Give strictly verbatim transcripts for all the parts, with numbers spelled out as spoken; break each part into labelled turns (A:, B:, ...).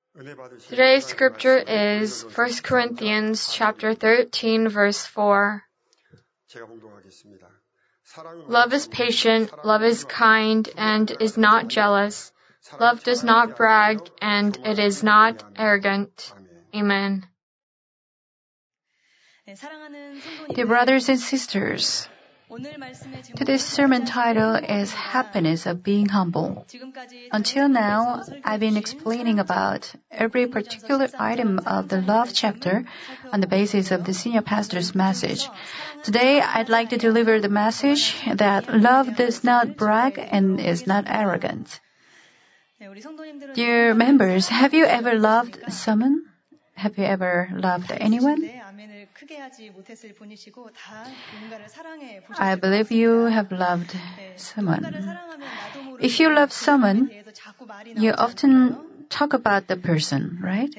A: Today's scripture is First Corinthians chapter thirteen, verse four. Love is patient, love is kind, and is not jealous. Love does not brag, and it is not arrogant. Amen.
B: Dear brothers and sisters, today's sermon title is Happiness of Being Humble. Until now, I've been explaining about every particular item of the love chapter on the basis of the senior pastor's message. Today, I'd like to deliver the message that love does not brag and is not arrogant. Dear members, have you ever loved someone? Have you ever loved anyone? I believe you have loved someone. If you love someone, you often talk about the person, right?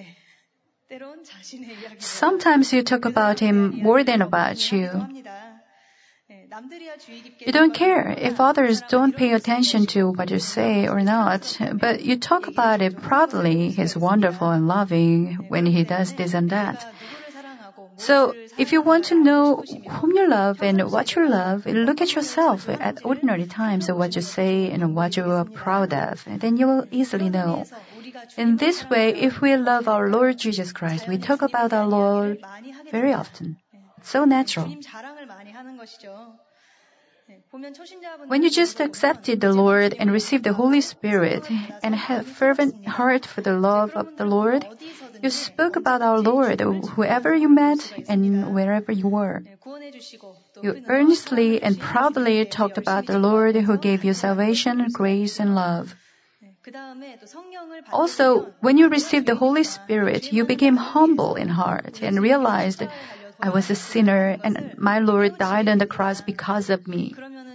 B: Sometimes you talk about him more than about you. You don't care if others don't pay attention to what you say or not, but you talk about it proudly. He's wonderful and loving when he does this and that. So, if you want to know whom you love and what you love, look at yourself at ordinary times of what you say and what you are proud of. Then you will easily know. In this way, if we love our Lord Jesus Christ, we talk about our Lord very often. It's so natural. When you just accepted the Lord and received the Holy Spirit and had a fervent heart for the love of the Lord, you spoke about our Lord, whoever you met and wherever you were. You earnestly and proudly talked about the Lord who gave you salvation, grace, and love. Also, when you received the Holy Spirit, you became humble in heart and realized, I was a sinner and my Lord died on the cross because of me.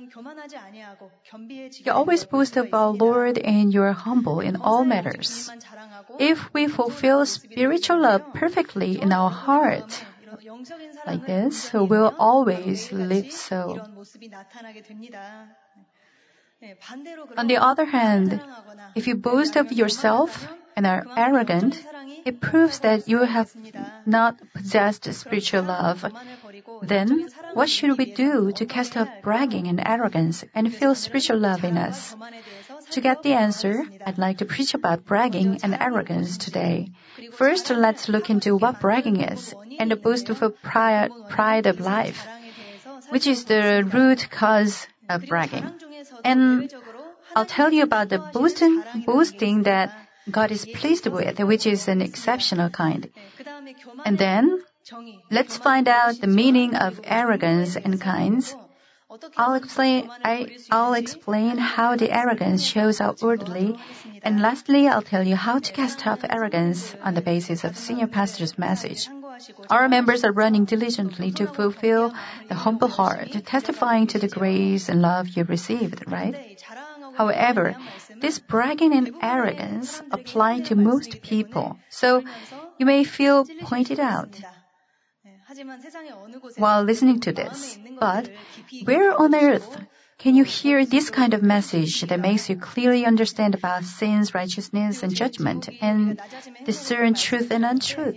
B: You always boast of our Lord and you are humble in all matters. If we fulfill spiritual love perfectly in our heart, like this, we'll always live so. On the other hand, if you boast of yourself and are arrogant, it proves that you have not possessed spiritual love. Then, what should we do to cast off bragging and arrogance and feel spiritual love in us? To get the answer, I'd like to preach about bragging and arrogance today. First, let's look into what bragging is and the boastful pride, pride of life, which is the root cause of bragging. And I'll tell you about the boasting, boasting that God is pleased with, which is an exceptional kind. And then, let's find out the meaning of arrogance and kinds. I'll explain, I, I'll explain how the arrogance shows outwardly, and lastly, I'll tell you how to cast off arrogance on the basis of senior pastor's message. Our members are running diligently to fulfill the humble heart, testifying to the grace and love you received, right? However, this bragging and arrogance apply to most people, so you may feel pointed out while listening to this. But where on earth can you hear this kind of message that makes you clearly understand about sins, righteousness, and judgment, and discern truth and untruth?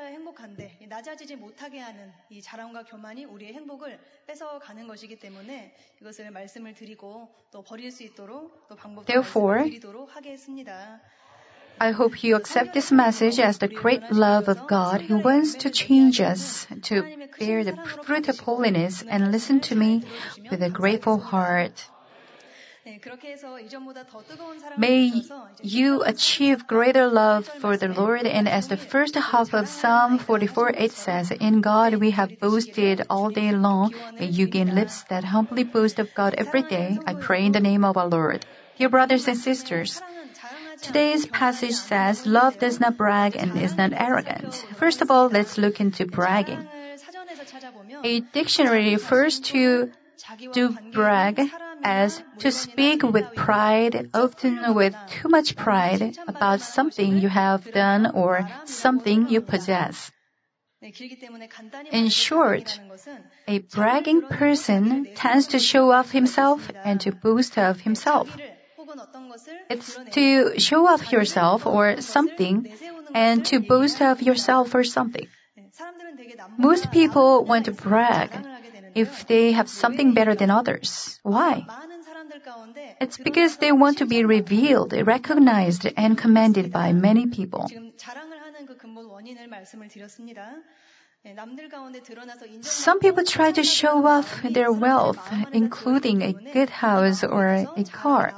B: Therefore, I hope you accept this message as the great love of God who wants to change us to bear the fruit of holiness and listen to me with a grateful heart. May you achieve greater love for the Lord, and as the first half of Psalm forty-four eight says, in God we have boasted all day long. May you gain lips that humbly boast of God every day. I pray in the name of our Lord. Dear brothers and sisters, today's passage says, love does not brag and is not arrogant. First of all, let's look into bragging. A dictionary refers to to brag as to speak with pride, often with too much pride, about something you have done or something you possess. In short, a bragging person tends to show off himself and to boast of himself. It's to show off yourself or something and to boast of yourself or something. Most people want to brag if they have something better than others. Why? It's because they want to be revealed, recognized, and commended by many people. Some people try to show off their wealth, including a good house or a car.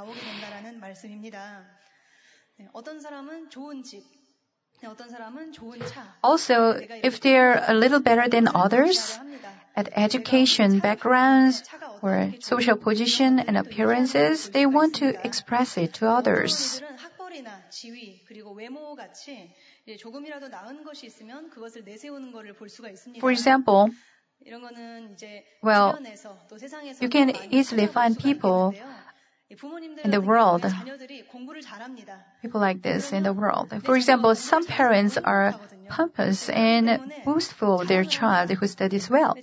B: Also, if they're a little better than others at education, backgrounds, or social position and appearances, they want to express it to others. For example, well, you can easily find people in the world, people like this in the world. For example, some parents are pompous and boastful of their child who studies well.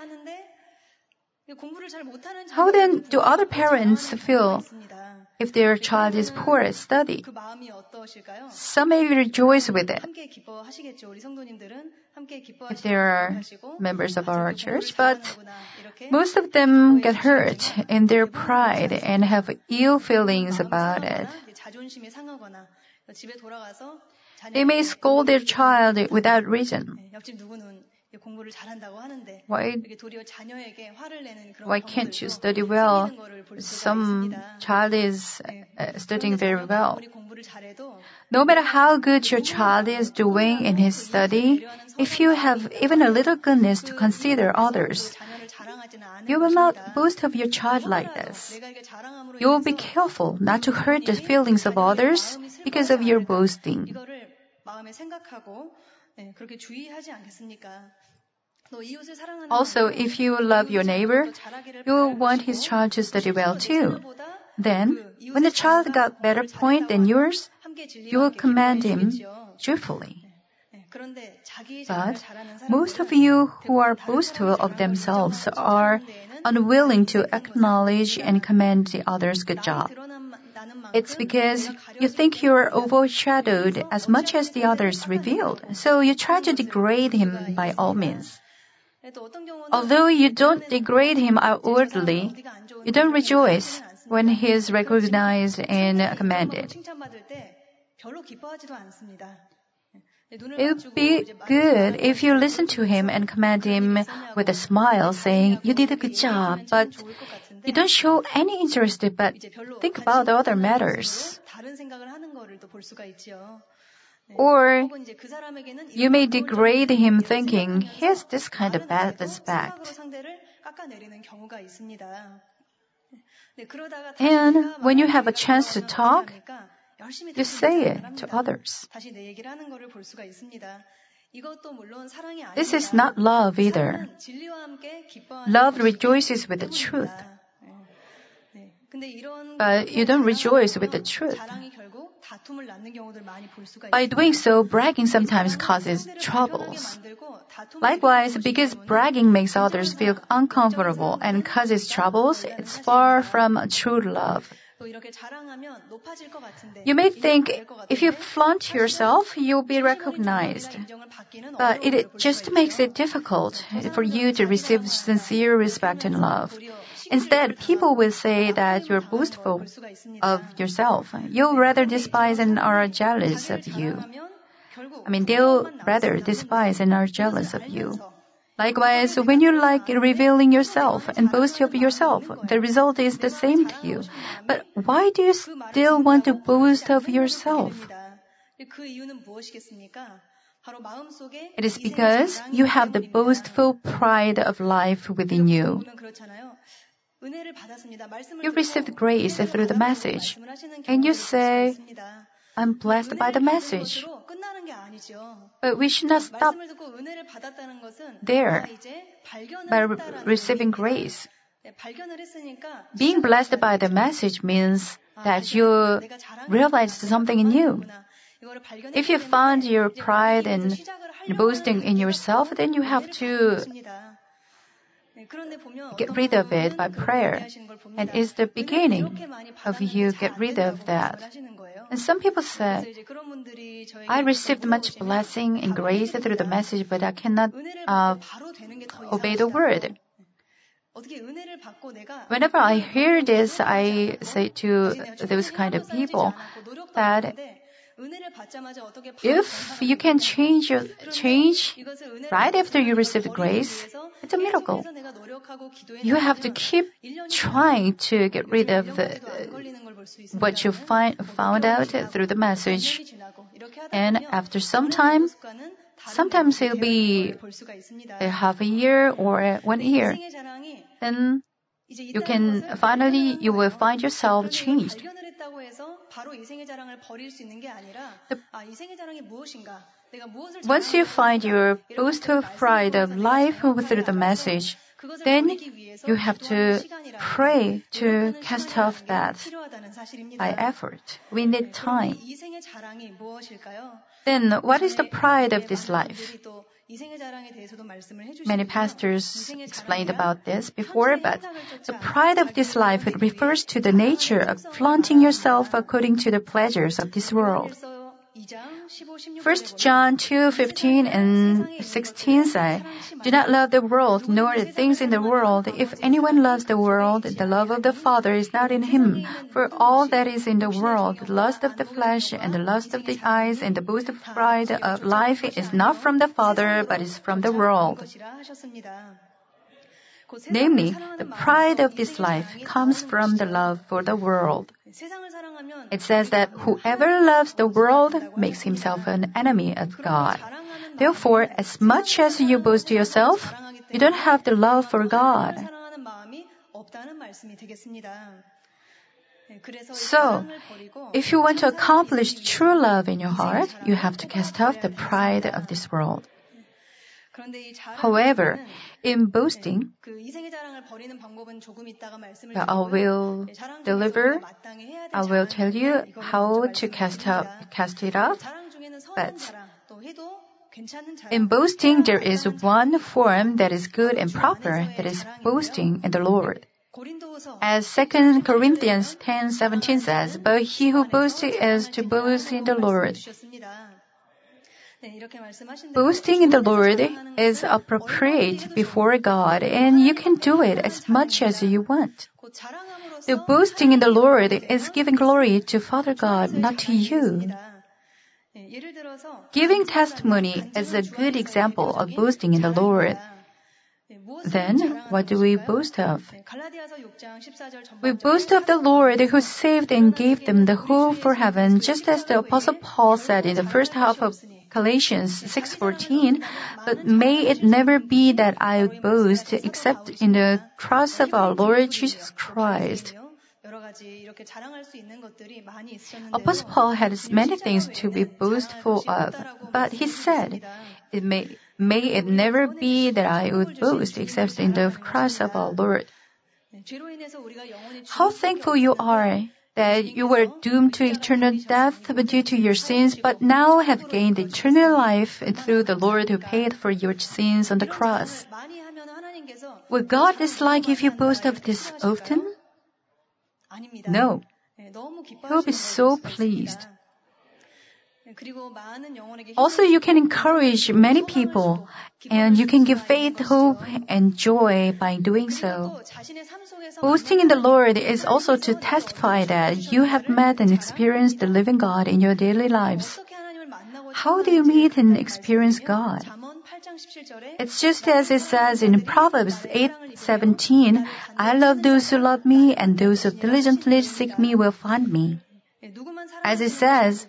B: How then do other parents feel if their child is poor at study? Some may rejoice with it if they are members of our church, but most of them get hurt in their pride and have ill feelings about it. They may scold their child without reason. Why, why can't you study well? Some child is uh, studying very well. No matter how good your child is doing in his study, if you have even a little goodness to consider others, you will not boast of your child like this. You will be careful not to hurt the feelings of others because of your boasting. Also, if you love your neighbor, you will want his child to study well too. Then, when the child got better point than yours, you will commend him cheerfully. But most of you who are boastful of themselves are unwilling to acknowledge and commend the other's good job. It's because you think you are overshadowed as much as the others revealed, so you try to degrade him by all means. Although you don't degrade him outwardly, you don't rejoice when he is recognized and commended. It would be good if you listen to him and commend him with a smile, saying, "You did a good job," but you don't show any interest but think about other matters. Or you may degrade him thinking, he has this kind of bad respect. And when you have a chance to talk, you say it to others. This is not love either. Love rejoices with the truth. But you don't rejoice with the truth. By doing so, bragging sometimes causes troubles. Likewise, because bragging makes others feel uncomfortable and causes troubles, it's far from true love. You may think if you flaunt yourself, you'll be recognized. But it just makes it difficult for you to receive sincere respect and love. Instead, people will say that you're boastful of yourself. You'll rather despise and are jealous of you. I mean, they'll rather despise and are jealous of you. Likewise, when you like revealing yourself and boast of yourself, the result is the same to you. But why do you still want to boast of yourself? It is because you have the boastful pride of life within you. You received grace through the message, and you say, "I'm blessed by the message." But we should not stop there by re- receiving grace. Being blessed by the message means that you realized something in you. If you found your pride and boasting in yourself, then you have to get rid of it by prayer. And it's the beginning of you get rid of that. And some people say, I received much blessing and grace through the message, but I cannot uh, obey the word. Whenever I hear this, I say to those kind of people that if you can change your, change right after you receive grace, it's a miracle. You have to keep trying to get rid of the, what you find, found out through the message. And after some time, sometimes it'll be a half a year or one year. Then you can finally, you will find yourself changed. The, once you find your boastful pride of life through the message, then you have to pray to cast off that by effort. We need time. Then what is the pride of this life? Many pastors explained about this before, but the pride of this life refers to the nature of flaunting yourself according to the pleasures of this world. First John two fifteen and sixteen say, do not love the world, nor the things in the world. If anyone loves the world, the love of the Father is not in him. For all that is in the world, the lust of the flesh and the lust of the eyes and the boast of pride of life is not from the Father, but is from the world. Namely, the pride of this life comes from the love for the world. It says that whoever loves the world makes himself an enemy of God. Therefore, as much as you boast yourself, you don't have the love for God. So, if you want to accomplish true love in your heart, you have to cast off the pride of this world. However, in boasting, I will deliver, I will tell you how to cast, up, cast it off. But in boasting, there is one form that is good and proper, that is boasting in the Lord. As Second Corinthians ten seventeen says, but he who boasts is to boast in the Lord. Boasting in the Lord is appropriate before God, and you can do it as much as you want. The boasting in the Lord is giving glory to Father God, not to you. Giving testimony is a good example of boasting in the Lord. Then, what do we boast of? We boast of the Lord who saved and gave them the hope for heaven, just as the Apostle Paul said in the first half of Galatians six fourteen, but may it never be that I would boast except in the cross of our Lord Jesus Christ. Apostle Paul had many things to be boastful of, but he said, it may, may it never be that I would boast except in the cross of our Lord. How thankful you are that you were doomed to eternal death due to your sins, but now have gained eternal life through the Lord who paid for your sins on the cross. Will God dislike if you boast of this often? No. He will be so pleased. Also, you can encourage many people, and you can give faith, hope, and joy by doing so. Boasting in the Lord is also to testify that you have met and experienced the living God in your daily lives. How do you meet and experience God? It's just as it says in Proverbs eight seventeen, I love those who love me, and those who diligently seek me will find me. As it says,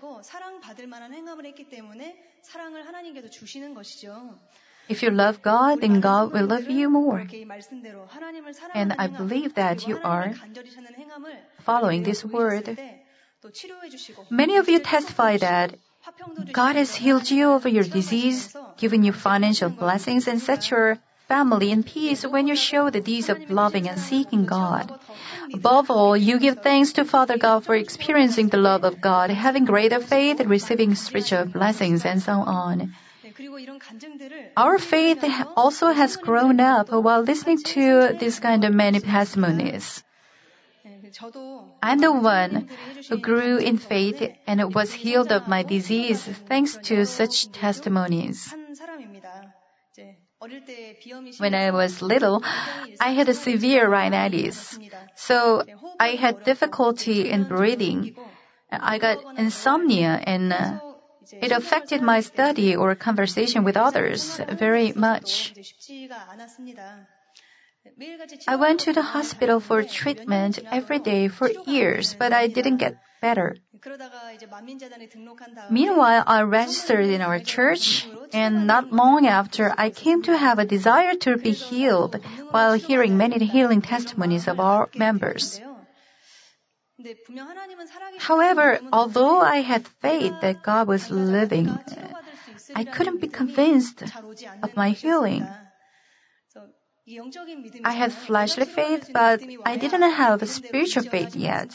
B: if you love God, then God will love you more. And I believe that you are following this word. Many of you testify that God has healed you of your disease, given you financial blessings, and set your family in peace when you show the deeds of loving and seeking God. Above all, you give thanks to Father God for experiencing the love of God, having greater faith, receiving spiritual blessings, and so on. Our faith also has grown up while listening to this kind of many testimonies. I'm the one who grew in faith and was healed of my disease thanks to such testimonies. When I was little, I had a severe rhinitis, so I had difficulty in breathing. I got insomnia and uh, it affected my study or conversation with others very much. I went to the hospital for treatment every day for years, but I didn't get better. Meanwhile, I registered in our church, and not long after, I came to have a desire to be healed while hearing many healing testimonies of our members. However, although I had faith that God was living, I couldn't be convinced of my healing. I had fleshly faith, but I didn't have spiritual faith yet.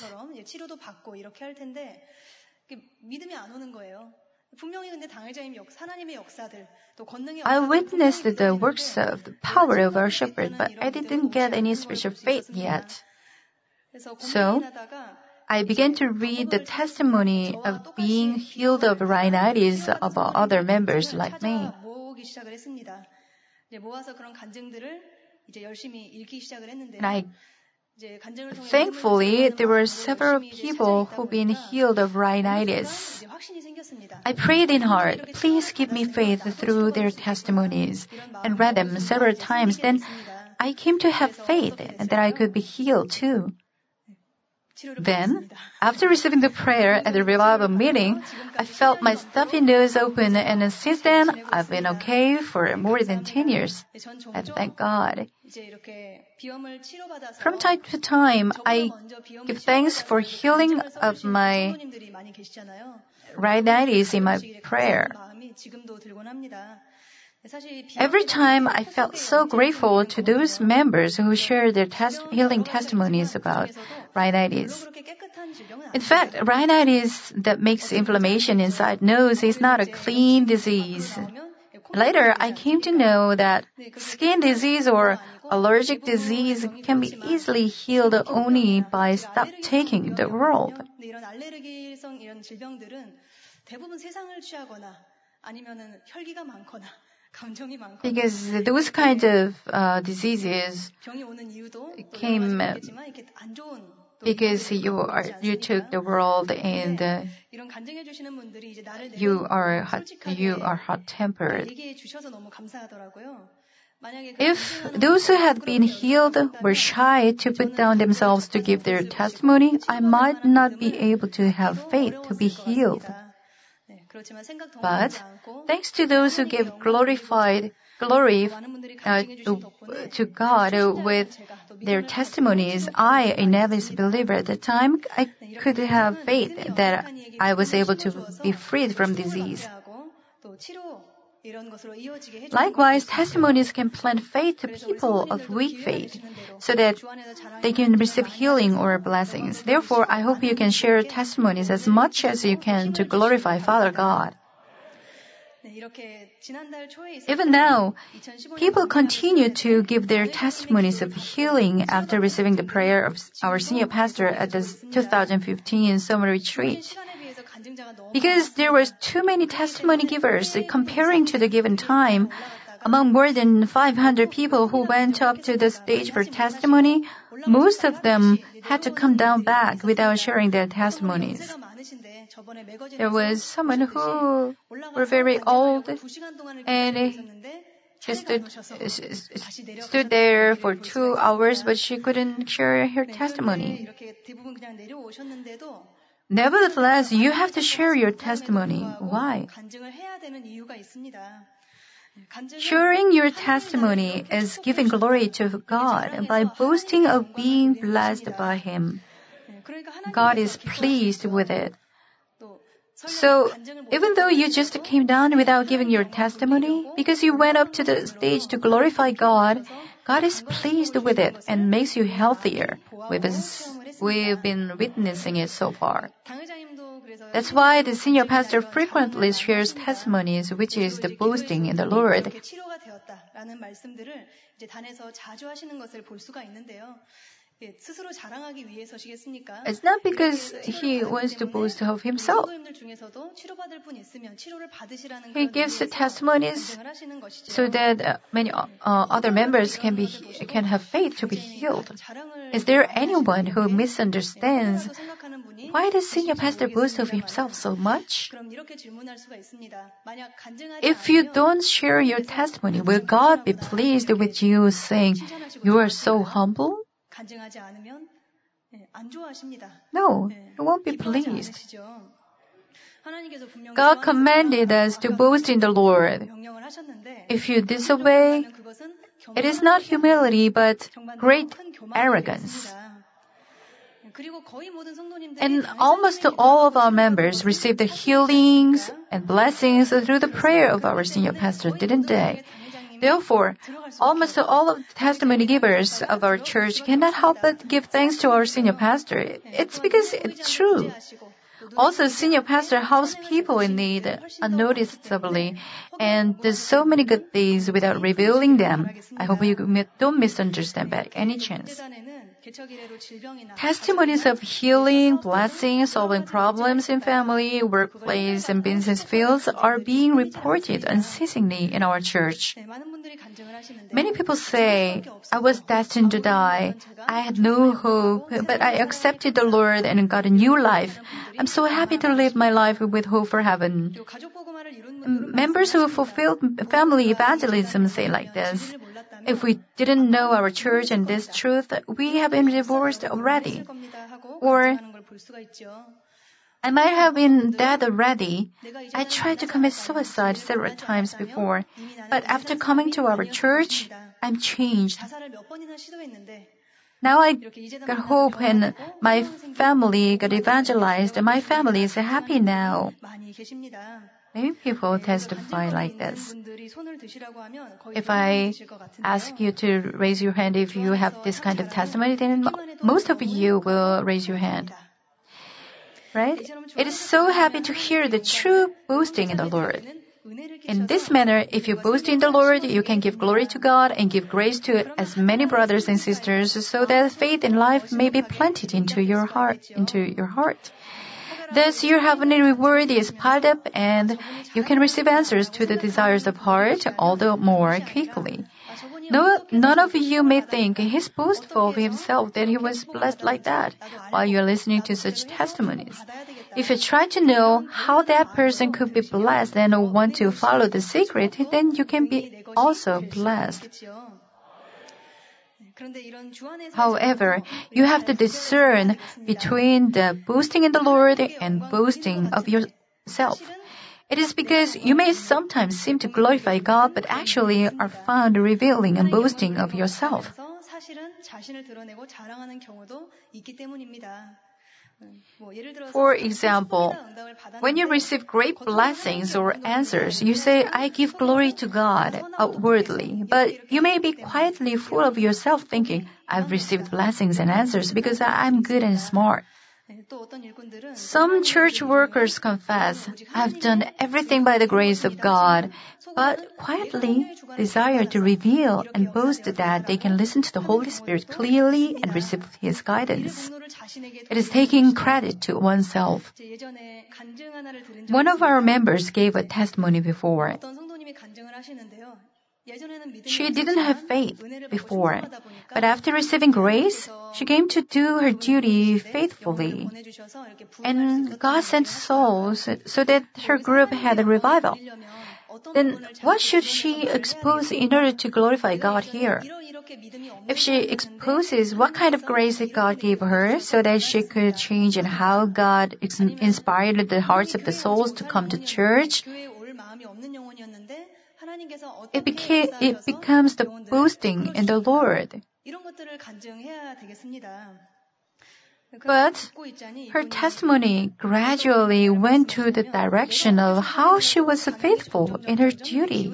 B: I witnessed the works of the power of our shepherd, but I didn't get any spiritual faith yet. So, I began to read the testimony of being healed of rhinitis of other members like me. And I, thankfully, there were several people who've been healed of rhinitis. I prayed in heart, please give me faith through their testimonies, and read them several times. Then I came to have faith that I could be healed too. Then, after receiving the prayer at the revival meeting, I felt my stuffy nose open, and since then, I've been okay for more than ten years. And thank God. From time to time, I give thanks for healing of my rhinitis in my prayer. Every time I felt so grateful to those members who shared their test- healing testimonies about rhinitis. In fact, rhinitis that makes inflammation inside nose is not a clean disease. Later, I came to know that skin disease or allergic disease can be easily healed only by stop taking the world. Because those kind of uh, diseases came uh, because you are you took the world and uh, you are hot, you are hot-tempered. If those who had been healed were shy to put down themselves to give their testimony, I might not be able to have faith to be healed. But thanks to those who give glorified glory uh, to, to God with their testimonies, I, a novice believer at the time, I could have faith that I was able to be freed from disease. Likewise, testimonies can plant faith to people of weak faith so that they can receive healing or blessings. Therefore, I hope you can share testimonies as much as you can to glorify Father God. Even now, people continue to give their testimonies of healing after receiving the prayer of our senior pastor at the two thousand fifteen summer retreat. Because there were too many testimony givers comparing to the given time, among more than five hundred people who went up to the stage for testimony, most of them had to come down back without sharing their testimonies. There was someone who were very old and she stood, stood there for two hours, but she couldn't share her testimony. Nevertheless, you have to share your testimony. Why? Sharing your testimony is giving glory to God by boasting of being blessed by Him. God is pleased with it. So, even though you just came down without giving your testimony, because you went up to the stage to glorify God, God is pleased with it and makes you healthier. We've been, we've been witnessing it so far. That's why the senior pastor frequently shares testimonies, which is the boasting in the Lord. It's not because he wants to boast of himself. He gives the testimonies so that uh, many uh, other members can be can have faith to be healed. Is there anyone who misunderstands why does senior pastor boast of himself so much? If you don't share your testimony, will God be pleased with you saying you are so humble? No, He won't be pleased. God commanded us to boast in the Lord. If you disobey, it is not humility but great arrogance. And almost all of our members received the healings and blessings through the prayer of our senior pastor, didn't they? Therefore, almost all of the testimony givers of our church cannot help but give thanks to our senior pastor. It's because it's true. Also, senior pastor helps people in need unnoticeably and does so many good things without revealing them. I hope you don't misunderstand by any chance. Testimonies of healing, blessing, solving problems in family, workplace, and business fields are being reported unceasingly in our church. Many people say, I was destined to die. I had no hope, but I accepted the Lord and got a new life. I'm so happy to live my life with hope for heaven. Members who fulfill family evangelism say like this. If we didn't know our church and this truth, we have been divorced already. Or, I might have been dead already. I tried to commit suicide several times before, but after coming to our church, I'm changed. Now I got hope and my family got evangelized and my family is happy now. Many people testify like this. If I ask you to raise your hand if you have this kind of testimony, then most of you will raise your hand. Right? It is so happy to hear the true boasting in the Lord. In this manner, if you boast in the Lord, you can give glory to God and give grace to as many brothers and sisters so that faith in life may be planted into your heart, into your heart. Thus, your heavenly reward is piled up and you can receive answers to the desires of heart all the more quickly. No, none of you may think he's boastful of himself that he was blessed like that while you're listening to such testimonies. If you try to know how that person could be blessed and want to follow the secret, then you can be also blessed. However, you have to discern between the boasting in the Lord and boasting of yourself. It is because you may sometimes seem to glorify God, but actually are found revealing and boasting of yourself. For example, when you receive great blessings or answers, you say, I give glory to God outwardly, but you may be quietly full of yourself thinking, I've received blessings and answers because I'm good and smart. Some church workers confess, I've done everything by the grace of God, but quietly desire to reveal and boast that they can listen to the Holy Spirit clearly and receive His guidance. It is taking credit to oneself. One of our members gave a testimony before. She didn't have faith before, but after receiving grace, she came to do her duty faithfully. And God sent souls so that her group had a revival. Then what should she expose in order to glorify God here? If she exposes what kind of grace God gave her so that she could change and how God inspired the hearts of the souls to come to church, It, became, it becomes the boasting in the Lord. But her testimony gradually went to the direction of how she was faithful in her duty.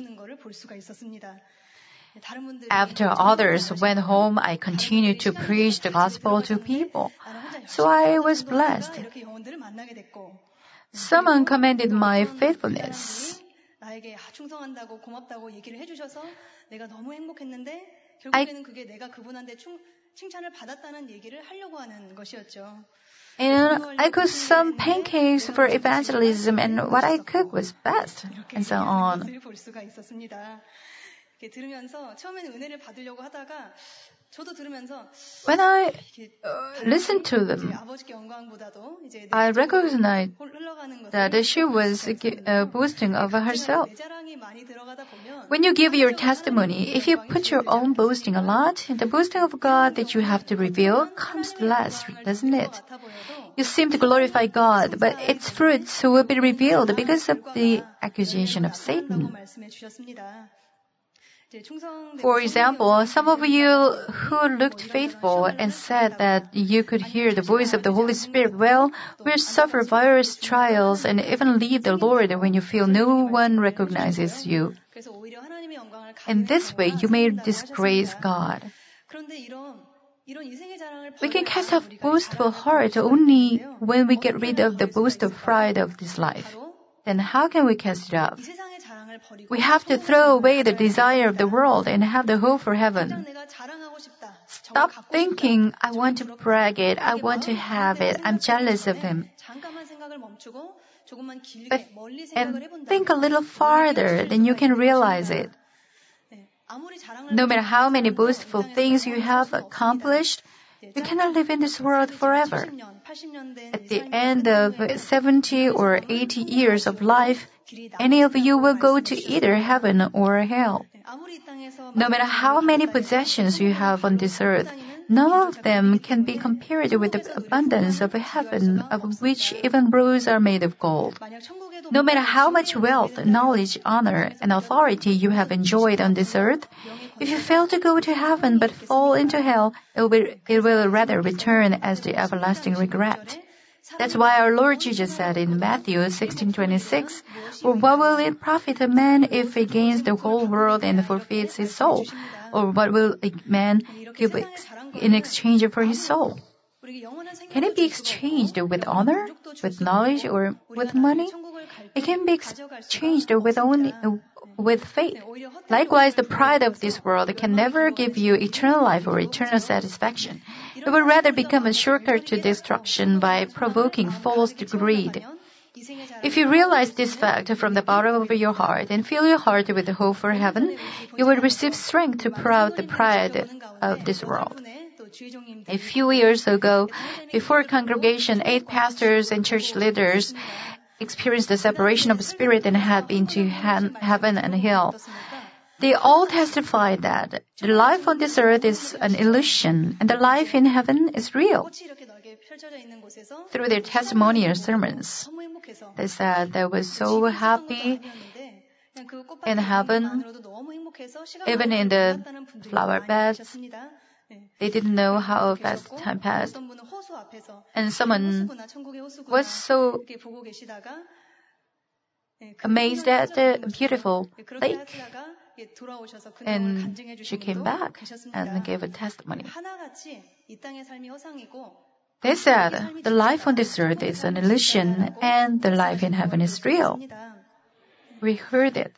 B: After others went home, I continued to preach the gospel to people. So I was blessed. Someone commended my faithfulness. I
C: 칭찬을 받았다는 얘기를 하려고 하는 것이었죠.
B: And I cooked some pancakes for evangelism, and what I cooked was best, and so on.
C: 볼 수가 있었습니다. 들으면서 처음에는 은혜를 받으려고 하다가 저도 들으면서
B: When I uh, listened to them, I recognized that she was uh, boasting of herself. When you give your testimony, if you put your own boasting a lot, the boasting of God that you have to reveal comes less, doesn't it? You seem to glorify God, but its fruits will be revealed because of the accusation of Satan. For example, some of you who looked faithful and said that you could hear the voice of the Holy Spirit well will suffer various trials and even leave the Lord when you feel no one recognizes you. In this way, you may disgrace God. We can cast off boastful heart only when we get rid of the boastful pride of this life. Then how can we cast it off? We have to throw away the desire of the world and have the hope for heaven. Stop thinking, I want to brag it, I want to have it, I'm jealous of him. But, and think a little farther, then you can realize it. No matter how many boastful things you have accomplished, you cannot live in this world forever. At the end of seventy or eighty years of life, any of you will go to either heaven or hell. No matter how many possessions you have on this earth, none of them can be compared with the abundance of heaven, of which even rose are made of gold. No matter how much wealth, knowledge, honor, and authority you have enjoyed on this earth, if you fail to go to heaven but fall into hell, it will, it will rather return as the everlasting regret. That's why our Lord Jesus said in Matthew sixteen twenty-six, "Or what will it profit a man if he gains the whole world and forfeits his soul? Or what will a man give in exchange for his soul?" Can it be exchanged with honor, with knowledge, or with money? It can be exchanged with only with faith. Likewise, the pride of this world can never give you eternal life or eternal satisfaction. It will rather become a shortcut to destruction by provoking false greed. If you realize this fact from the bottom of your heart and fill your heart with hope for heaven, you will receive strength to put out the pride of this world. A few years ago, before congregation, eight pastors and church leaders experienced the separation of spirit and had been to heaven and hell. They all testified that the life on this earth is an illusion and the life in heaven is real. Through their testimonial sermons, they said they were so happy in heaven, even in the flower beds. They didn't know how fast time passed. And someone was so amazed at the beautiful lake. And she came back and gave a testimony. They said, the life on this earth is an illusion and the life in heaven is real. We heard it.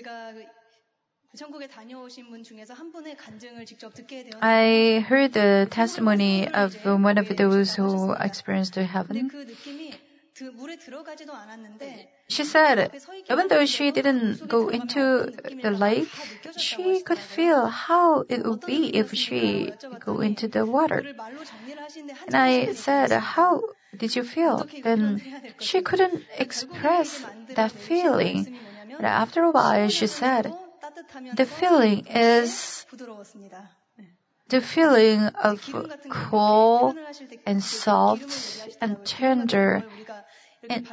B: I heard the testimony of one of those who experienced heaven. She said, even though she didn't go into the lake, she could feel how it would be if she go into the water. And I said, how did you feel? Then she couldn't express that feeling. But after a while, she said, the feeling is the feeling of cool and soft and tender. And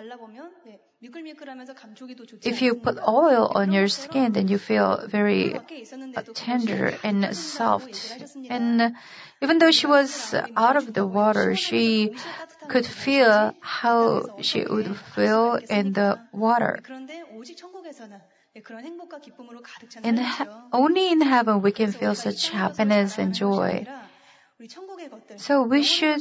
B: if you put oil on your skin, then you feel very uh, tender and soft. And even though she was out of the water, she could feel how she would feel in the water. And he- only in heaven we can feel such happiness and joy. So we should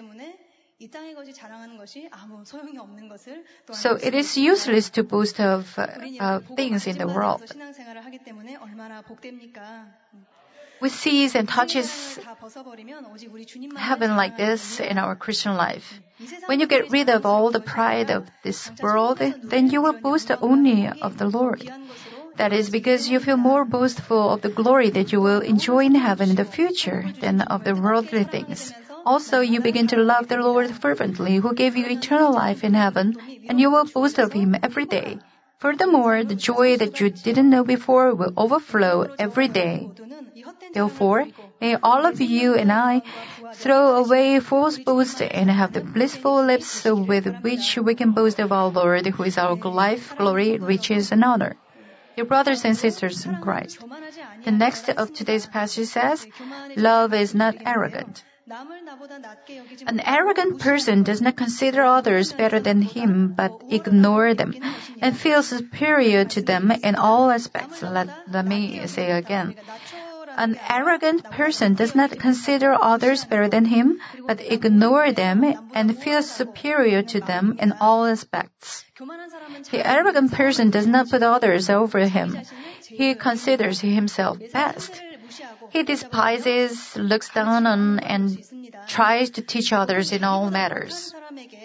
B: So it is useless to boast of uh, uh, things in the world. We sees and touches heaven like this in our Christian life. When you get rid of all the pride of this world, then you will boast only of the Lord. That is because you feel more boastful of the glory that you will enjoy in heaven in the future than of the worldly things. Also, you begin to love the Lord fervently, who gave you eternal life in heaven, and you will boast of Him every day. Furthermore, the joy that you didn't know before will overflow every day. Therefore, may all of you and I throw away false boast and have the blissful lips with which we can boast of our Lord, who is our life, glory, riches, and honor. Dear brothers and sisters in Christ, the next of today's passage says, love is not arrogant. An arrogant person does not consider others better than him, but ignore them and feels superior to them in all aspects. Let, let me say again. An arrogant person does not consider others better than him, but ignore them and feels superior to them in all aspects. The arrogant person does not put others over him. He considers himself best. He despises, looks down on, and tries to teach others in all matters.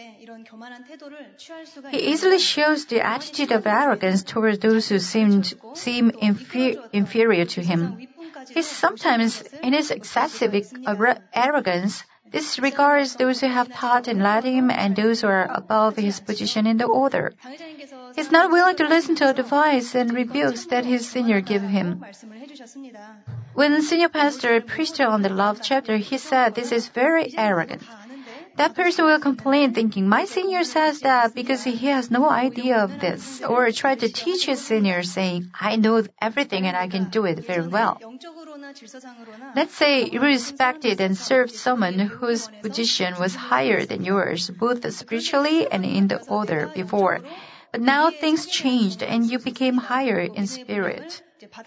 B: He easily shows the attitude of arrogance towards those who seem, seem infer- inferior to him. He sometimes, in his excessive arrogance, disregards those who have taught and led him and those who are above his position in the order. He is not willing to listen to advice and rebukes that his senior give him. When senior pastor preached on the love chapter, he said this is very arrogant. That person will complain thinking, my senior says that because he has no idea of this, or try to teach his senior saying, I know everything and I can do it very well. Let's say you respected and served someone whose position was higher than yours, both spiritually and in the order before. But now things changed and you became higher in spirit.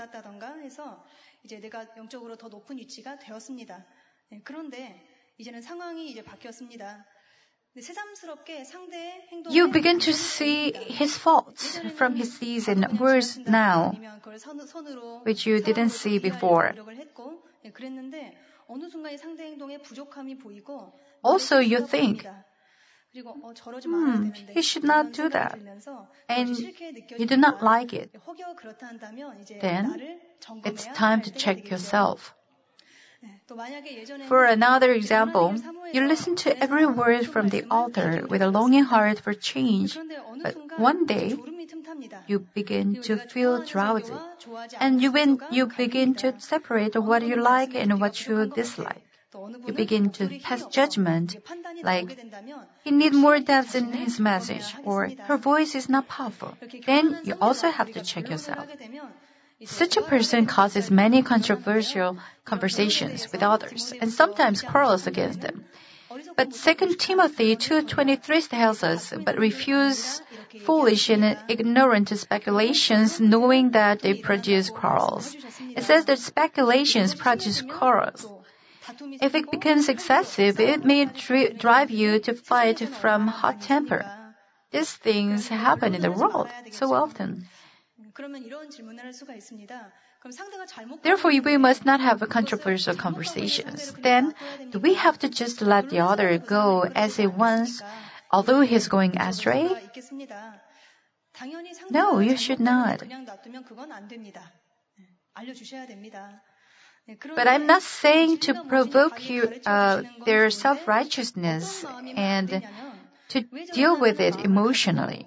B: You begin to see his faults from his deeds and words now, which you didn't see before. Also, you think, hmm, he should not do that, and you do not like it. Then, it's time to check yourself. For another example, you listen to every word from the altar with a longing heart for change, but one day you begin to feel drowsy, and you, when you begin to separate what you like and what you dislike. You begin to pass judgment, like, he needs more depth in his message, or her voice is not powerful. Then you also have to check yourself. Such a person causes many controversial conversations with others and sometimes quarrels against them. But Second Timothy two twenty-three tells us, but refuse foolish and ignorant speculations, knowing that they produce quarrels. It says that speculations produce quarrels. If it becomes excessive, it may dri- drive you to fight from hot temper. These things happen in the world so often. Therefore, we must not have controversial conversations. Then, do we have to just let the other go as he wants, although he's going astray? No, you should not. But I'm not saying to provoke you, uh, their self-righteousness and to deal with it emotionally.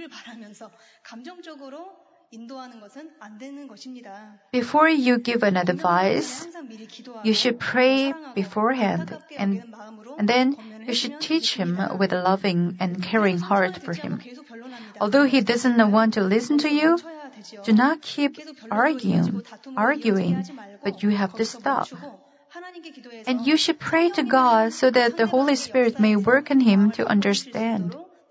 B: Before you give an advice, you should pray beforehand, and, and then you should teach him with a loving and caring heart for him. Although he doesn't want to listen to you, do not keep arguing, arguing, but you have to stop. And you should pray to God so that the Holy Spirit may work in him to understand.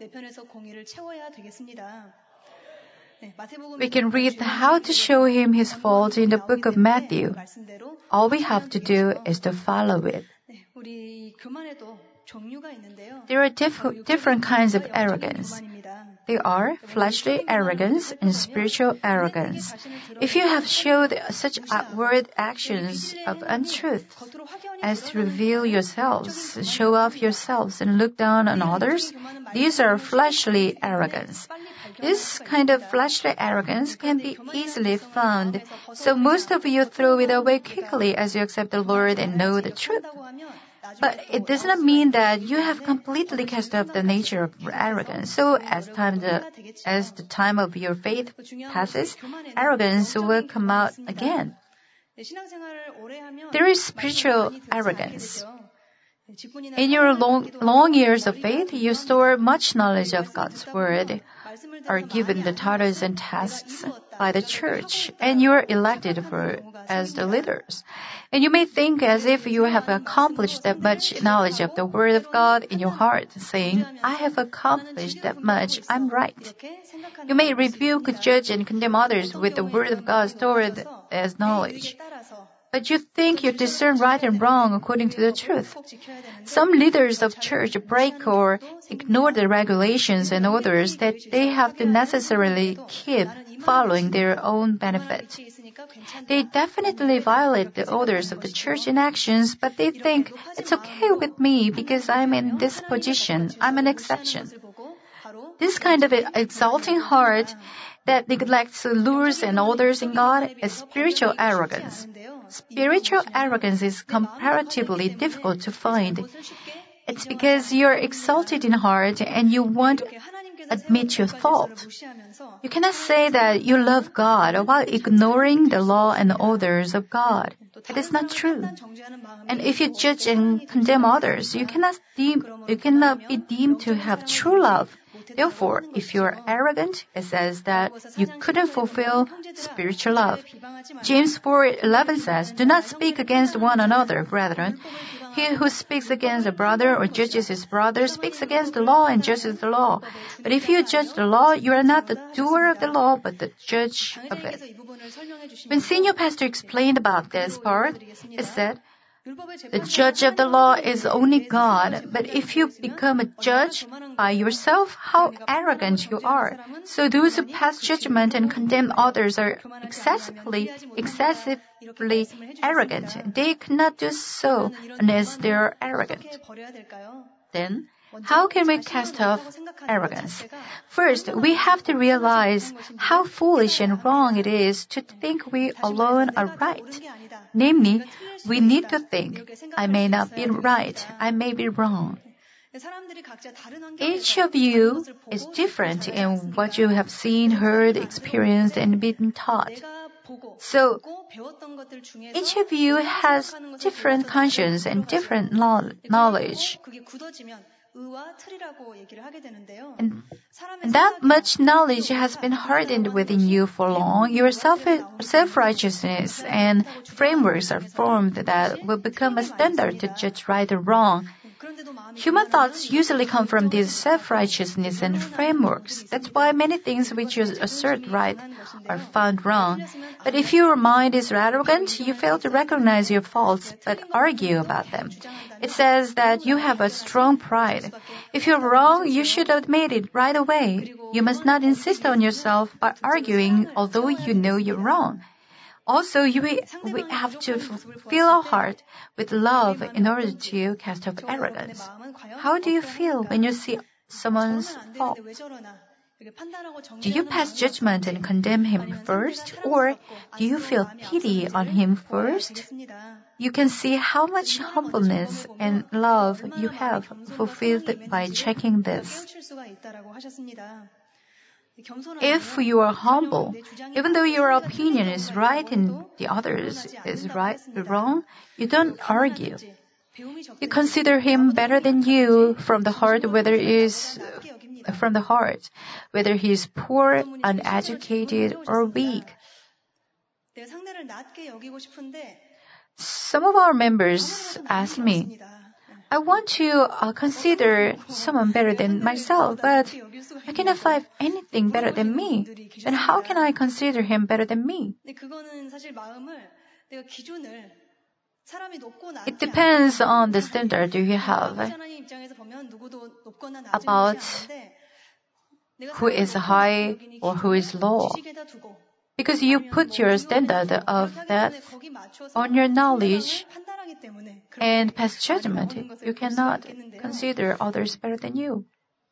B: We can read how to show him his faults in the book of Matthew. All we have to do is to follow it. There are diff- different kinds of arrogance. They are fleshly arrogance and spiritual arrogance. If you have showed such outward actions of untruth as to reveal yourselves, show off yourselves, and look down on others, these are fleshly arrogance. This kind of fleshly arrogance can be easily found, so most of you throw it away quickly as you accept the Lord and know the truth. But it does not mean that you have completely cast off the nature of arrogance. So as time the, as the time of your faith passes, arrogance will come out again. There is spiritual arrogance. In your long, long years of faith, you store much knowledge of God's Word, are given the titles and tasks by the church, and you are elected for as the leaders. And you may think as if you have accomplished that much knowledge of the Word of God in your heart, saying, I have accomplished that much, I'm right. You may rebuke, judge, and condemn others with the Word of God stored as knowledge. But you think you discern right and wrong according to the truth. Some leaders of church break or ignore the regulations and orders that they have to necessarily keep following their own benefit. They definitely violate the orders of the church in actions, but they think it's okay with me because I'm in this position. I'm an exception. This kind of exalting heart that neglects the rules and orders in God is spiritual arrogance. Spiritual arrogance is comparatively difficult to find. It's because you're exalted in heart and you won't admit your fault. You cannot say that you love God while ignoring the law and orders of God. It is not true. And if you judge and condemn others, you cannot deem, you cannot be deemed to have true love. Therefore, if you are arrogant, it says that you couldn't fulfill spiritual love. James four eleven says, do not speak against one another, brethren. He who speaks against a brother or judges his brother speaks against the law and judges the law. But if you judge the law, you are not the doer of the law, but the judge of it. When senior pastor explained about this part, he said, the judge of the law is only God, but if you become a judge by yourself, how arrogant you are. So those who pass judgment and condemn others are excessively, excessively arrogant. They cannot do so unless they are arrogant. Then, how can we cast off arrogance? First, we have to realize how foolish and wrong it is to think we alone are right. Namely, we need to think, I may not be right, I may be wrong. Each of you is different in what you have seen, heard, experienced, and been taught. So, each of you has different conscience and different knowledge. And, and that much knowledge has been hardened within you for long. Your self, self-righteousness and frameworks are formed that will become a standard to judge right or wrong. Human thoughts usually come from these self-righteousness and frameworks. That's why many things which you assert right are found wrong. But if your mind is arrogant, you fail to recognize your faults, but argue about them. It says that you have a strong pride. If you're wrong, you should admit it right away. You must not insist on yourself by arguing, although you know you're wrong. Also, you we have to fill our heart with love in order to cast off arrogance. How do you feel when you see someone's fault? Do you pass judgment and condemn him first, or do you feel pity on him first? You can see how much humbleness and love you have fulfilled by checking this. If you are humble, even though your opinion is right and the others is right wrong, you don't argue. You consider him better than you from the heart, whether he is from the heart, whether he is poor, uneducated, or weak. Some of our members ask me, I want to uh, consider someone better than myself, but I cannot find anything better than me. Then how can I consider him better than me? It depends on the standard you have about who is high or who is low. Because you put your standard of that on your knowledge and pass judgment, you cannot consider others better than you.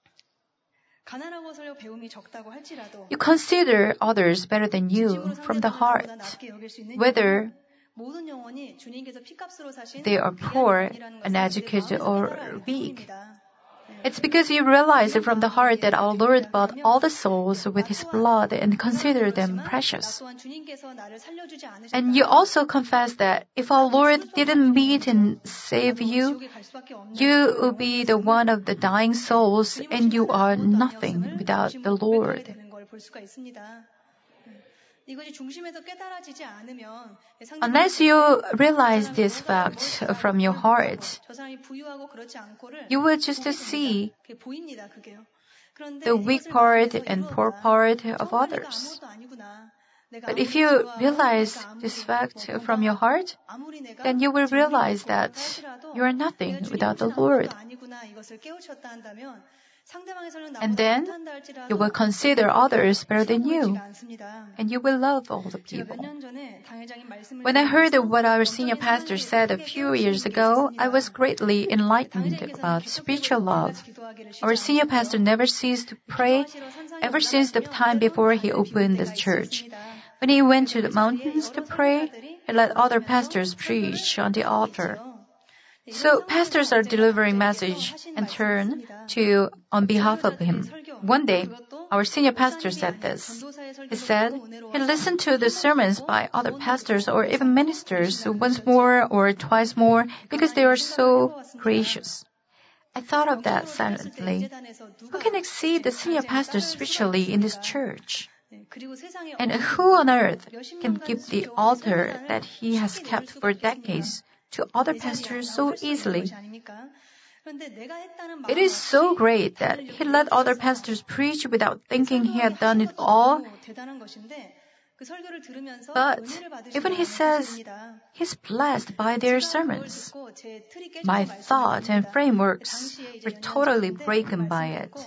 B: You consider others better than you from the heart, whether they are poor, uneducated, or weak. It's because you realize from the heart that our Lord bought all the souls with His blood and consider them precious. And you also confess that if our Lord didn't meet and save you, you will be the one of the dying souls and you are nothing without the Lord. Unless you realize this fact from your heart, you will just see the weak part and poor part of others. But if you realize this fact from your heart, then you will realize that you are nothing without the Lord. And then you will consider others better than you, and you will love all the people. When I heard what our senior pastor said a few years ago, I was greatly enlightened about spiritual love. Our senior pastor never ceased to pray ever since the time before he opened the church. When he went to the mountains to pray, he let other pastors preach on the altar. So pastors are delivering message and turn to on behalf of him. One day, our senior pastor said this. He said he listened to the sermons by other pastors or even ministers once more or twice more because they are so gracious. I thought of that silently. Who can exceed the senior pastor spiritually in this church? And who on earth can give the altar that he has kept for decades to other pastors so easily? It is so great that he let other pastors preach without thinking he had done it all. But even he says he's blessed by their sermons. My thoughts and frameworks were totally broken by it.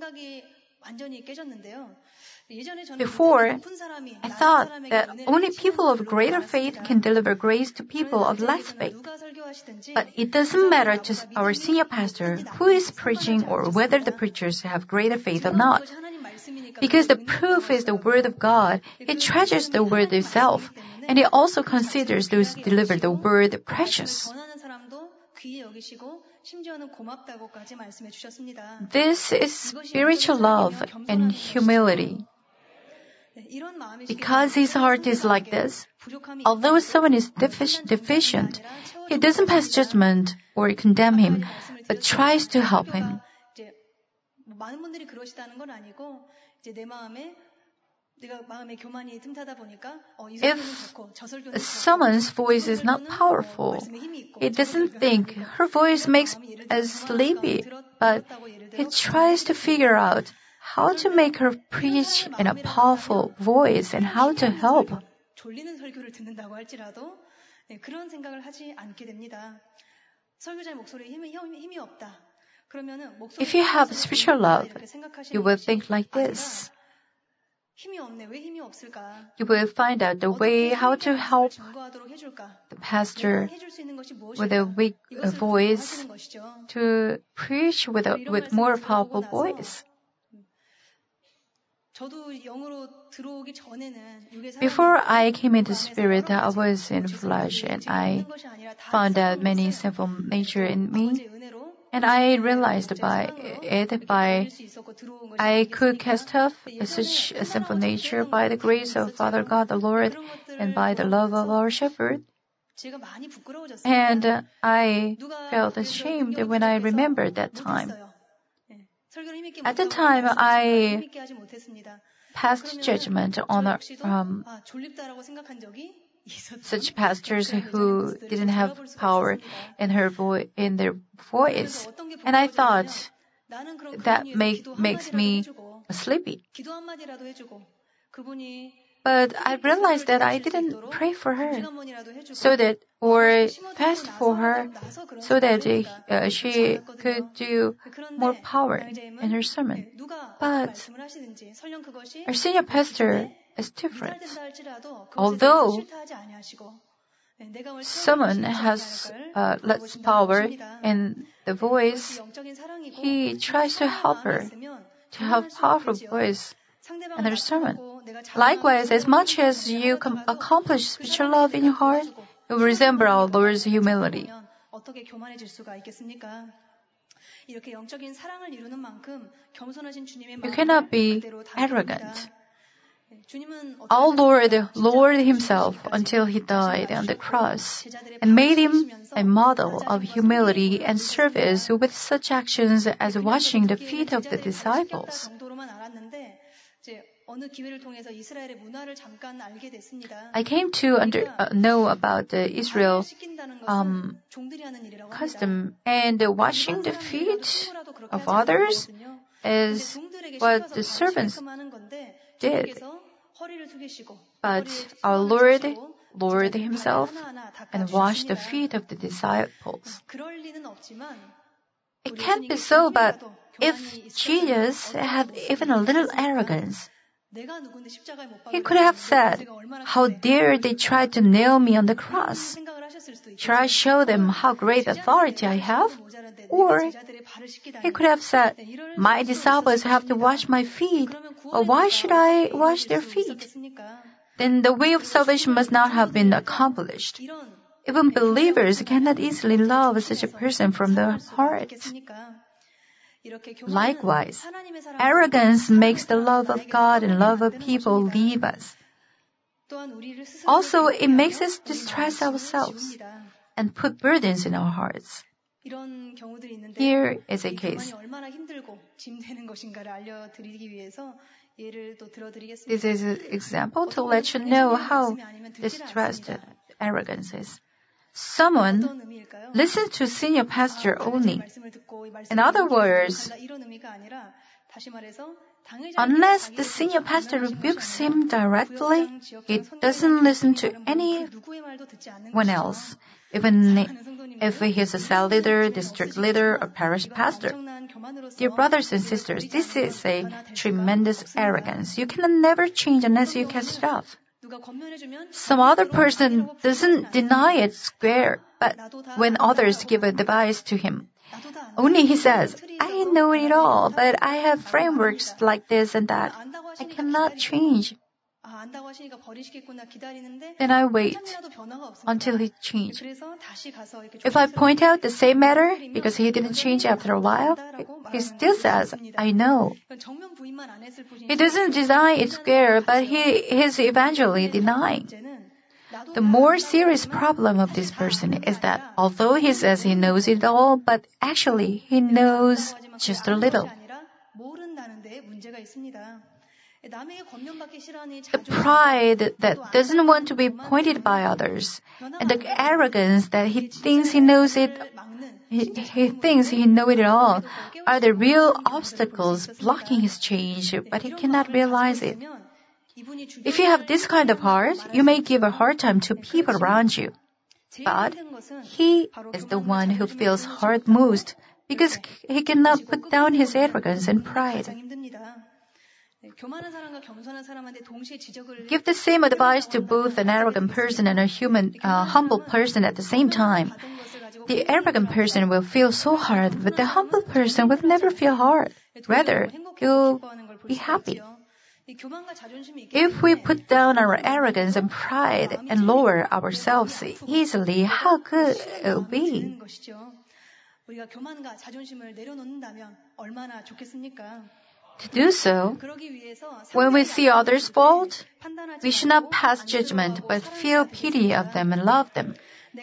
B: Before, I thought that only people of greater faith can deliver grace to people of less faith. But it doesn't matter to our senior pastor who is preaching or whether the preachers have greater faith or not. Because the proof is the Word of God, he treasures the Word itself, and he also considers those who deliver the Word precious. This is spiritual love and humility. Because his heart is like this, although someone is defic- deficient, he doesn't pass judgment or condemn him, but tries to help him. If someone's voice is not powerful, he doesn't think her voice makes us sleepy, but he tries to figure out how to make her preach in a powerful voice and how to help. If you have spiritual love, you will think like this. You will find out the way how to help the pastor with a weak voice to preach with a with more powerful voice. Before I came into spirit, I was in flesh and I found out many sinful nature in me. And I realized by it, by I could cast off such a sinful nature by the grace of Father God the Lord and by the love of our Shepherd. And I felt ashamed when I remembered that time. At the time, I passed judgment on um, such pastors who didn't have power in her vo- in their voice, and I thought that make, makes me sleepy. But I realized that I didn't pray for her, so that or fast for her, so that uh, she could do more power in her sermon. But our senior pastor is different. Although someone has uh, less power in the voice, he tries to help her to have powerful voice in her sermon. Likewise, as much as you com- accomplish spiritual love in your heart, you will resemble our Lord's humility. You cannot be arrogant. Our Lord lowered himself until he died on the cross and made him a model of humility and service with such actions as washing the feet of the disciples. I came to under, uh, know about the Israel um, custom, and washing the feet of others is what the servants did. But our Lord lowered himself and washed the feet of the disciples. It can't be so, but if Jesus had even a little arrogance, he could have said, "How dare they try to nail me on the cross? Shall I show them how great authority I have?" Or he could have said, "My disciples have to wash my feet, or why should I wash their feet?" Then the way of salvation must not have been accomplished. Even believers cannot easily love such a person from their heart. Likewise, arrogance makes the love of God and love of people leave us. Also, it makes us distress ourselves and put burdens in our hearts. Here is a case. This is an example to let you know how distressed arrogance is. Someone listens to senior pastor only. In other words, unless the senior pastor rebukes him directly, he doesn't listen to anyone else, even if he is a cell leader, district leader, or parish pastor. Dear brothers and sisters, this is a tremendous arrogance. You can never change unless you cast it off. Some other person doesn't deny it square, but when others give advice to him, only he says, "I know it all, but I have frameworks like this and that. I cannot change." Then I wait until he changes. If I point out the same matter because he didn't change after a while, he still says, "I know." He doesn't deny it's square, but he is eventually denying. The more serious problem of this person is that although he says he knows it all, but actually he knows just a little. The pride that doesn't want to be pointed by others, and the arrogance that he thinks he knows it, he, he thinks he knows it all, are the real obstacles blocking his change, but he cannot realize it. If you have this kind of heart, you may give a hard time to people around you. But he is the one who feels hurt most because he cannot put down his arrogance and pride. Give the same advice to both an arrogant person and a human, uh, humble person at the same time. The arrogant person will feel so hard, but the humble person will never feel hard. Rather, he'll be happy. If we put down our arrogance and pride and lower ourselves easily, how good it will be? To do so, when we see others' fault, we should not pass judgment, but feel pity of them and love them.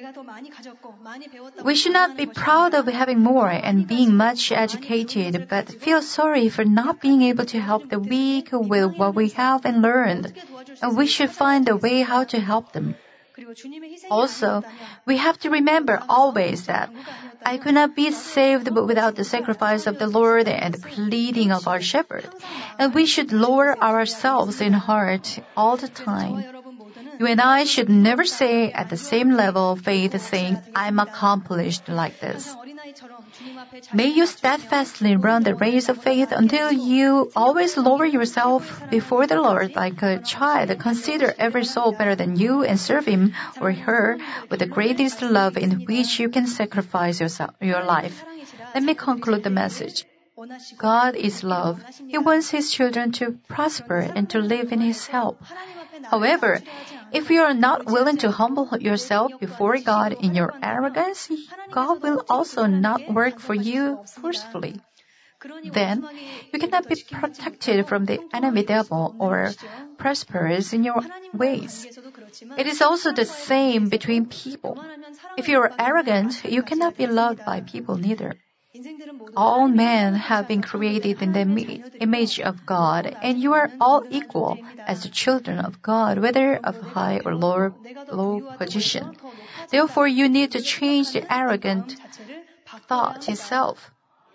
B: We should not be proud of having more and being much educated, but feel sorry for not being able to help the weak with what we have and learned. And we should find a way how to help them. Also, we have to remember always that I could not be saved without the sacrifice of the Lord and the pleading of our shepherd. And we should lower ourselves in heart all the time. You and I should never say at the same level of faith saying, I'm accomplished like this. May you steadfastly run the race of faith until you always lower yourself before the Lord like a child. Consider every soul better than you and serve him or her with the greatest love in which you can sacrifice yourself, your life. Let me conclude the message. God is love. He wants his children to prosper and to live in his help. However, if you are not willing to humble yourself before God in your arrogance, God will also not work for you forcefully. Then, you cannot be protected from the enemy devil or prosperous in your ways. It is also the same between people. If you are arrogant, you cannot be loved by people neither. All men have been created in the image of God, and you are all equal as the children of God, whether of high or low, low position. Therefore, you need to change the arrogant thought itself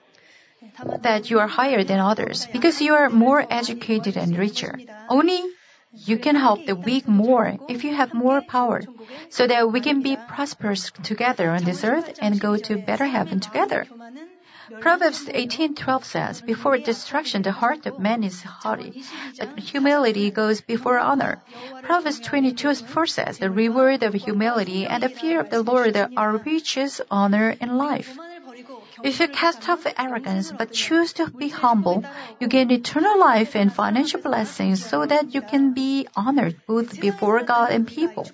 B: that you are higher than others because you are more educated and richer. Only you can help the weak more if you have more power, so that we can be prosperous together on this earth and go to better heaven together. Proverbs eighteen twelve says, before destruction the heart of man is haughty, but humility goes before honor. Proverbs twenty-two four says, the reward of humility and the fear of the Lord are riches, honor, and life. If you cast off arrogance but choose to be humble, you gain eternal life and financial blessings so that you can be honored both before God and people.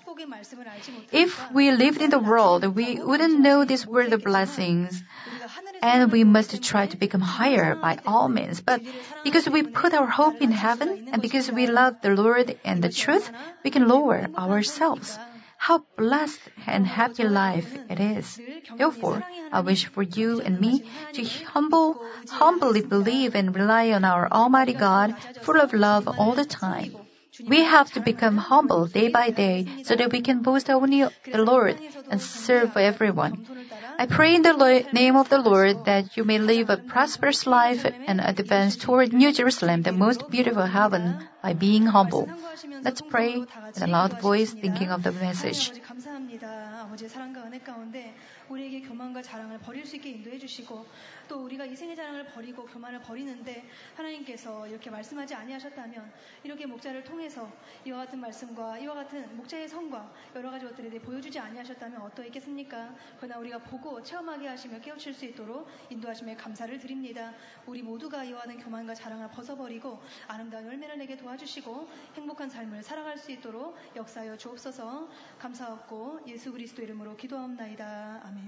B: If we lived in the world, we wouldn't know this word of blessings, and we must try to become higher by all means. But because we put our hope in heaven, and because we love the Lord and the truth, we can lower ourselves. How blessed and happy life it is. Therefore, I wish for you and me to humble, humbly believe and rely on our Almighty God, full of love all the time. We have to become humble day by day so that we can boast only the Lord and serve everyone. I pray in the name of the Lord that you may live a prosperous life and advance toward New Jerusalem, the most beautiful heaven, by being humble. Let's pray in a loud voice, thinking of the message.
C: 아버지의 사랑과 은혜 가운데 우리에게 교만과 자랑을 버릴 수 있게 인도해 주시고 또 우리가 이생의 자랑을 버리고 교만을 버리는데 하나님께서 이렇게 말씀하지 아니하셨다면 이렇게 목자를 통해서 이와 같은 말씀과 이와 같은 목자의 성과 여러 가지 것들에 대해 보여주지 아니하셨다면 어떠했겠습니까? 그러나 우리가 보고 체험하게 하시며 깨우칠 수 있도록 인도하심에 감사를 드립니다. 우리 모두가 이와 같은 교만과 자랑을 벗어버리고 아름다운 열매를 내게 도와주시고 행복한 삶을 살아갈 수 있도록 역사하여 주옵소서. 감사하옵고 예수 그리스도 이름으로 기도하옵나이다. 아멘.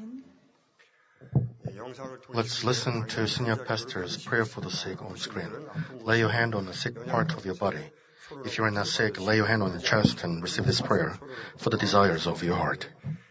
D: Let's listen to senior pastor's prayer for the sick on screen. Lay your hand on the sick part of your body. If you are not sick, lay your hand on the chest and receive this prayer for the desires of your heart.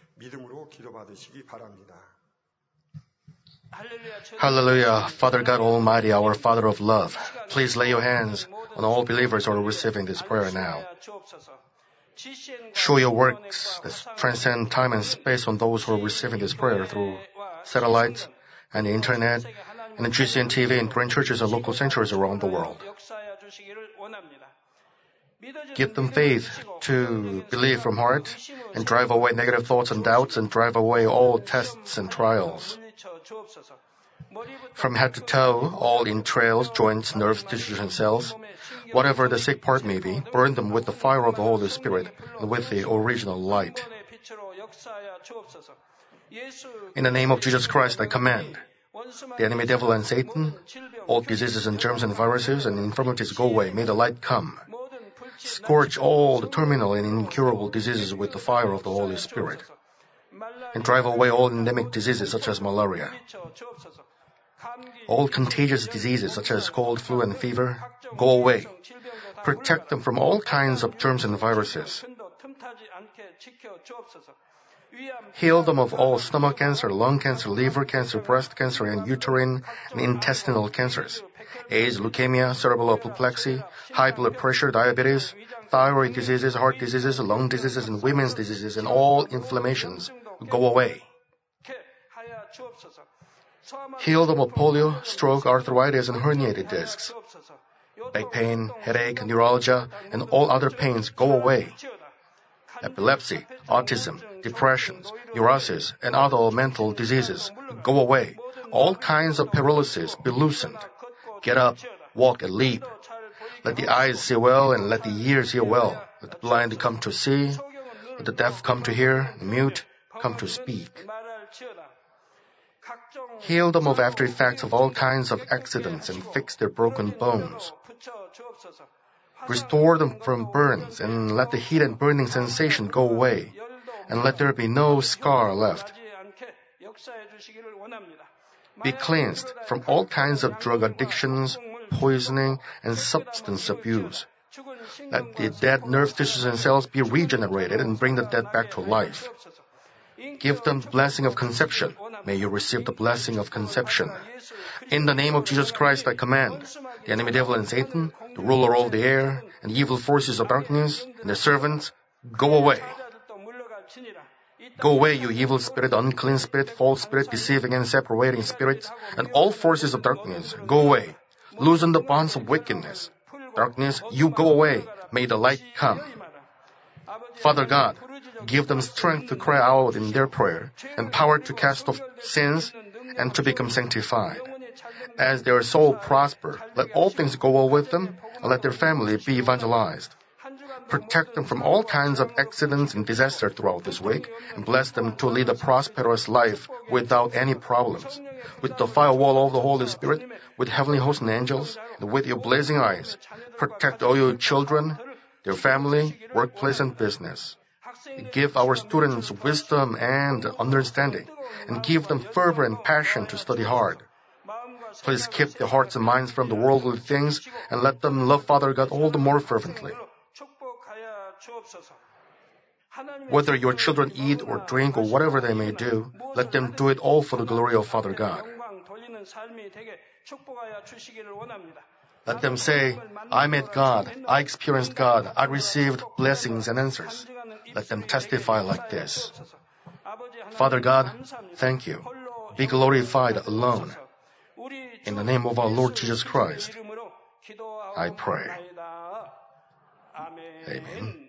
D: Hallelujah, Father God Almighty, our Father of love. Please lay your hands on all believers who are receiving this prayer now. Show your works that transcend time and space on those who are receiving this prayer through satellites and the internet and the G C N T V and Korean churches and local sanctuaries around the world. Give them faith to believe from heart and drive away negative thoughts and doubts and drive away all tests and trials. From head to toe, all entrails, joints, nerves, tissues, and cells, whatever the sick part may be, burn them with the fire of the Holy Spirit and with the original light. In the name of Jesus Christ, I command the enemy devil and Satan, all diseases and germs and viruses and infirmities go away. May the light come. Scourge all the terminal and incurable diseases with the fire of the Holy Spirit. And drive away all endemic diseases such as malaria. All contagious diseases such as cold, flu, and fever, go away. Protect them from all kinds of germs and viruses. Heal them of all stomach cancer, lung cancer, liver cancer, breast cancer, and uterine and intestinal cancers. AIDS, leukemia, cerebral apoplexy, high blood pressure, diabetes, thyroid diseases, heart diseases, lung diseases, and women's diseases, and all inflammations go away. Heal them of polio, stroke, arthritis, and herniated discs. Back pain, headache, neuralgia, and all other pains go away. Epilepsy, autism, depressions, neurosis, and other mental diseases go away. All kinds of paralysis be loosened. Get up, walk, and leap. Let the eyes see well, and let the ears hear well. Let the blind come to see. Let the deaf come to hear, the mute come to speak. Heal them of after effects of all kinds of accidents and fix their broken bones. Restore them from burns and let the heat and burning sensation go away, and let there be no scar left. Be cleansed from all kinds of drug addictions, poisoning, and substance abuse. Let the dead nerve tissues and cells be regenerated and bring the dead back to life. Give them the blessing of conception. May you receive the blessing of conception. In the name of Jesus Christ, I command the enemy devil and Satan, the ruler of the air, and the evil forces of darkness, and their servants, go away. Go away, you evil spirit, unclean spirit, false spirit, deceiving and separating spirits, and all forces of darkness, go away. Loosen the bonds of wickedness. Darkness, you go away. May the light come. Father God, give them strength to cry out in their prayer, and power to cast off sins and to become sanctified. As their soul prosper, let all things go well with them, and let their family be evangelized. Protect them from all kinds of accidents and disaster throughout this week, and bless them to lead a prosperous life without any problems. With the firewall of the Holy Spirit, with heavenly hosts and angels, and with your blazing eyes, protect all your children, their family, workplace, and business. Give our students wisdom and understanding, and give them fervor and passion to study hard. Please keep their hearts and minds from the worldly things, and let them love Father God all the more fervently. Whether your children eat or drink or whatever they may do, let them do it all for the glory of Father God. Let them say, I met God, I experienced God, I received blessings and answers. Let them testify like this. Father God, thank you. Be glorified alone. In the name of our Lord Jesus Christ, I pray. Amen.